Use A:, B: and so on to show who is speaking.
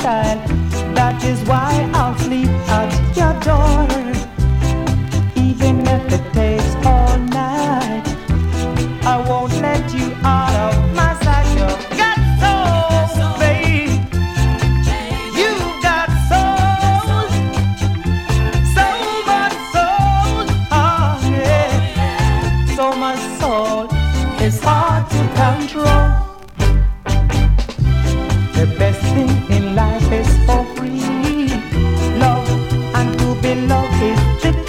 A: style. That is why I'll sleep at your door, even if it takes all night. I won't let you out of my sight. You got soul, babe. You got soul, so much soul. Oh yeah, so much soul. It's hard to control. The best thing in life is for free. Love and to be loved is the